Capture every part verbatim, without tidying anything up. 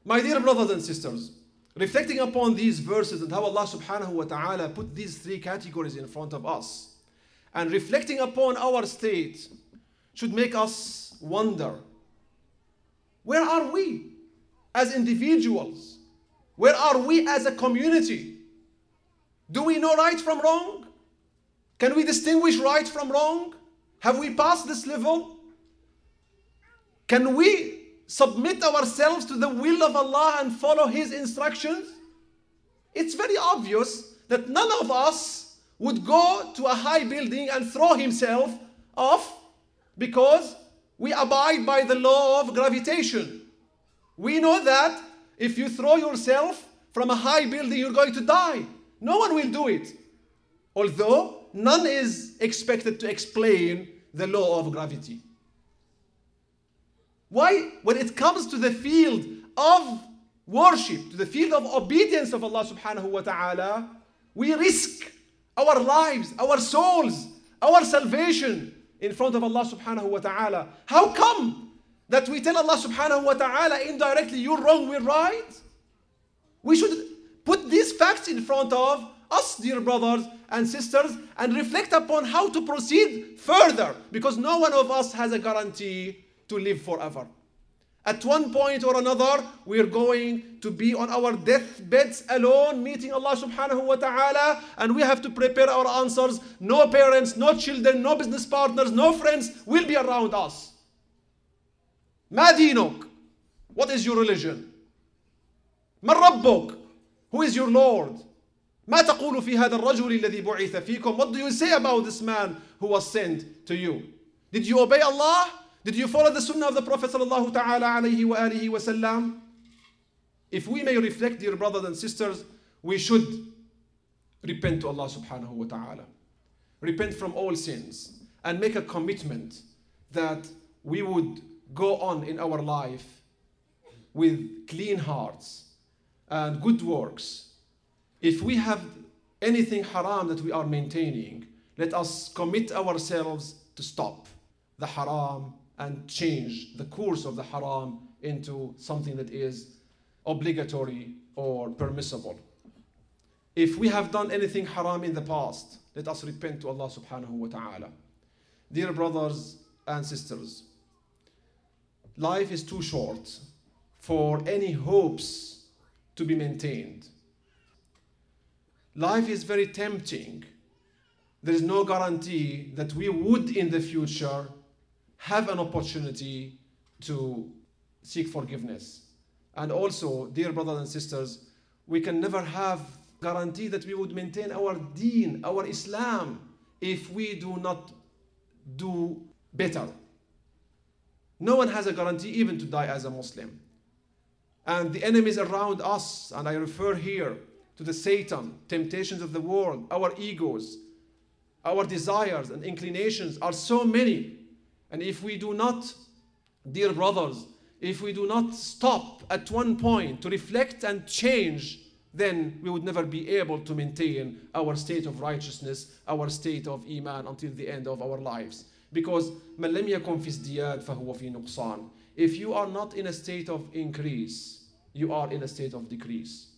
My dear brothers and sisters, reflecting upon these verses and how Allah subhanahu wa ta'ala put these three categories in front of us, and reflecting upon our state, should make us wonder, where are we as individuals? Where are we as a community? Do we know right from wrong? Can we distinguish right from wrong? Have we passed this level? Can we submit ourselves to the will of Allah and follow His instructions? It's very obvious that none of us would go to a high building and throw himself off because we abide by the law of gravitation. We know that if you throw yourself from a high building, you're going to die. No one will do it. Although none is expected to explain the law of gravity. Why? When it comes to the field of worship, to the field of obedience of Allah subhanahu wa ta'ala, we risk our lives, our souls, our salvation in front of Allah subhanahu wa ta'ala. How come that we tell Allah subhanahu wa ta'ala indirectly, you're wrong, we're right? We should put these facts in front of us, dear brothers and sisters, and reflect upon how to proceed further, because no one of us has a guarantee to live forever. At one point or another, we are going to be on our deathbeds alone, meeting Allah subhanahu wa ta'ala, and we have to prepare our answers. No parents, no children, no business partners, no friends will be around us. ما دينك? What is your religion? من ربك? Who is your Lord? ما تقول في هذا الرجل الذي بعث فيكم? What do you say about this man who was sent to you? Did you obey Allah? Did you follow the sunnah of the Prophet sallallahu ta'ala alayhi wa alihi wa sallam? If we may reflect, dear brothers and sisters, we should repent to Allah subhanahu wa ta'ala. Repent from all sins and make a commitment that we would go on in our life with clean hearts and good works. If we have anything haram that we are maintaining, let us commit ourselves to stop the haram and change the course of the haram into something that is obligatory or permissible. If we have done anything haram in the past, let us repent to Allah subhanahu wa ta'ala. Dear brothers and sisters, life is too short for any hopes to be maintained. Life is very tempting. There is no guarantee that we would in the future have an opportunity to seek forgiveness. And also, dear brothers and sisters, we can never have guarantee that we would maintain our deen, our Islam, if we do not do better. No one has a guarantee even to die as a Muslim. And the enemies around us, and I refer here to the Satan, temptations of the world, our egos, our desires and inclinations are so many. And if we do not, dear brothers, if we do not stop at one point to reflect and change, then we would never be able to maintain our state of righteousness, our state of Iman until the end of our lives. Because مَنْ لَمْ يَكُنْ فِي ازْدِيَادٍ فَهُوَ فِي نُقْصَانٍ. If you are not in a state of increase, you are in a state of decrease.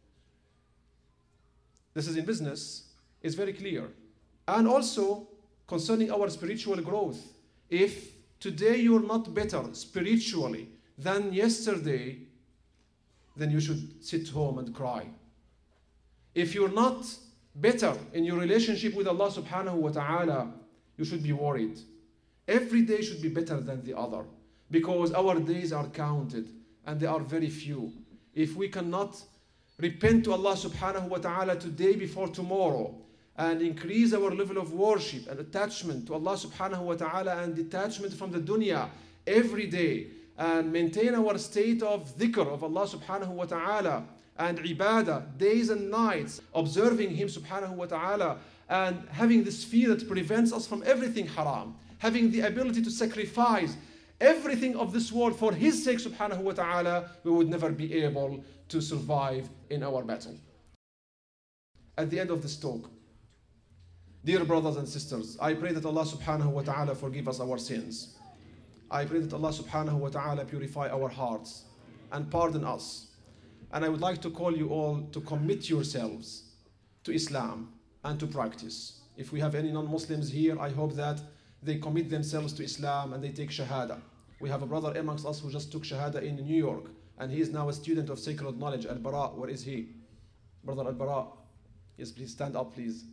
This is in business, it's very clear. And also concerning our spiritual growth. If today you're not better spiritually than yesterday, then you should sit home and cry. If you're not better in your relationship with Allah subhanahu wa ta'ala, you should be worried. Every day should be better than the other, because our days are counted and they are very few. If we cannot repent to Allah subhanahu wa ta'ala today before tomorrow, and increase our level of worship and attachment to Allah subhanahu wa ta'ala and detachment from the dunya every day, and maintain our state of dhikr of Allah subhanahu wa ta'ala and ibadah days and nights, observing Him subhanahu wa ta'ala, and having this fear that prevents us from everything haram, having the ability to sacrifice everything of this world for His sake subhanahu wa ta'ala, we would never be able to survive in our battle. At the end of this talk, dear brothers and sisters, I pray that Allah subhanahu wa ta'ala forgive us our sins. I pray that Allah subhanahu wa ta'ala purify our hearts and pardon us. And I would like to call you all to commit yourselves to Islam and to practice. If we have any non-Muslims here, I hope that they commit themselves to Islam and they take Shahada. We have a brother amongst us who just took Shahada in New York, and he is now a student of sacred knowledge. Al-Bara, where is he? Brother Al-Bara. Yes, please stand up, please.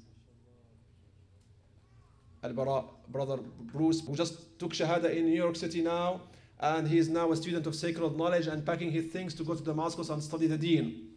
Al-Bara, brother Bruce, who just took Shahada in New York City now, and he is now a student of sacred knowledge and packing his things to go to Damascus and study the deen.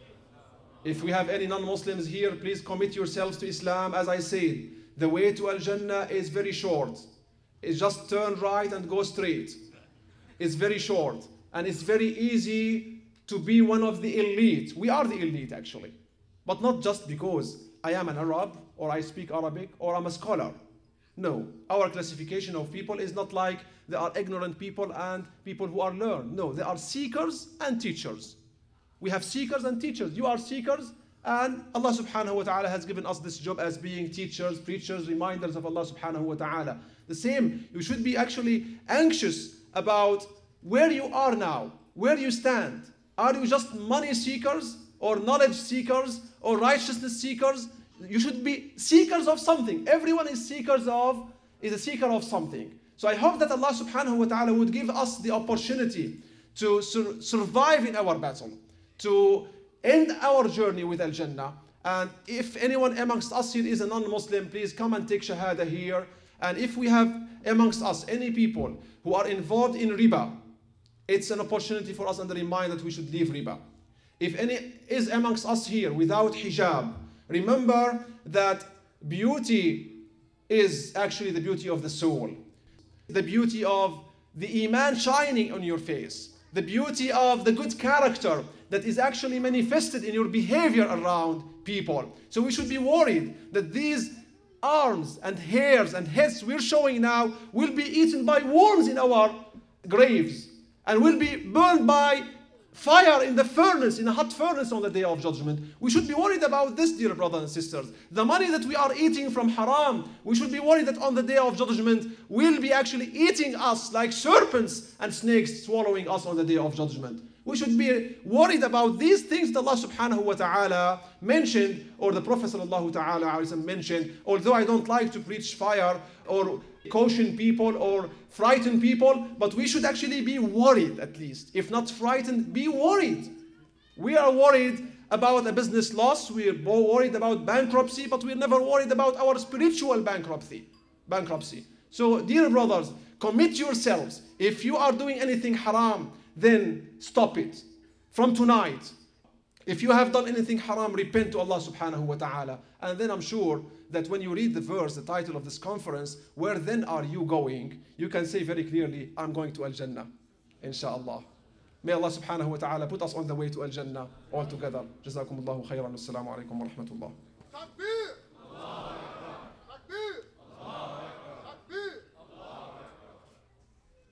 If we have any non-Muslims here, please commit yourselves to Islam. As I said, the way to Al-Jannah is very short. It's just turn right and go straight. It's very short. And it's very easy to be one of the elite. We are the elite, actually. But not just because I am an Arab, or I speak Arabic, or I'm a scholar. No, our classification of people is not like there are ignorant people and people who are learned. No, there are seekers and teachers. We have seekers and teachers. You are seekers, and Allah subhanahu wa ta'ala has given us this job as being teachers, preachers, reminders of Allah subhanahu wa ta'ala. The same, you should be actually anxious about where you are now, where you stand. Are you just money seekers, or knowledge seekers, or righteousness seekers? You should be seekers of something. Everyone is seekers of, is a seeker of something. So I hope that Allah subhanahu wa ta'ala would give us the opportunity to sur survive in our battle, to end our journey with Al-Jannah. And if anyone amongst us here is a non-Muslim, please come and take Shahada here. And if we have amongst us any people who are involved in riba, it's an opportunity for us and a reminder that we should leave riba. If any is amongst us here without hijab, remember that beauty is actually the beauty of the soul. The beauty of the iman shining on your face. The beauty of the good character that is actually manifested in your behavior around people. So we should be worried that these arms and hairs and heads we're showing now will be eaten by worms in our graves and will be burned by fire in the furnace, in a hot furnace on the day of judgment. We should be worried about this, dear brothers and sisters. The money that we are eating from haram, we should be worried that on the day of judgment will be actually eating us like serpents and snakes swallowing us on the day of judgment. We should be worried about these things that Allah subhanahu wa ta'ala mentioned, or the Prophet sallallahu ta'ala mentioned. Although I don't like to preach fire or caution people or frighten people, but we should actually be worried at least. If not frightened, be worried. We are worried about a business loss, we are worried about bankruptcy, but we're never worried about our spiritual bankruptcy. bankruptcy. So dear brothers, commit yourselves. If you are doing anything haram, then stop it from tonight. If you have done anything haram, repent to Allah subhanahu wa ta'ala. And then I'm sure that when you read the verse, the title of this conference, where then are you going? You can say very clearly, I'm going to Al-Jannah, inshallah. May Allah subhanahu wa ta'ala put us on the way to Al-Jannah all together. Jazakumullahu khairan. Assalamu alaikum wa rahmatullah.